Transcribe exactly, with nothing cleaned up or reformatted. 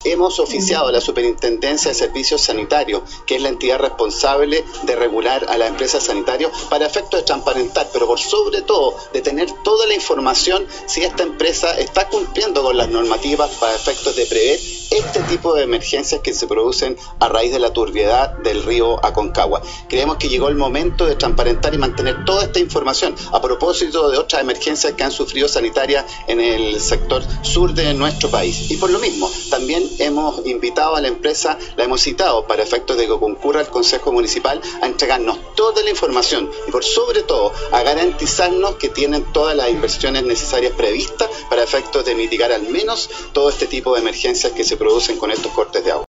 hemos oficiado a la Superintendencia de Servicios Sanitarios, que es la entidad responsable de regular a las empresas sanitarias, para efectos de transparentar, pero por sobre todo de tener toda la información si esta empresa está cumpliendo con las normativas para efectos de prever este tipo de emergencias que se producen a raíz de la turbiedad del río Aconcagua. Creemos que llegó el momento de transparentar y mantener toda esta información a propósito de otras emergencias que han sufrido sanitarias en el sector sur de nuestro país. Y por lo mismo, también hemos invitado a la empresa, la hemos citado para efectos de que concurra al Consejo Municipal a entregarnos toda la información y por sobre todo a garantizarnos que tienen todas las inversiones necesarias previstas para efectos de mitigar al menos todo este tipo de emergencias que se producen con estos cortes de agua.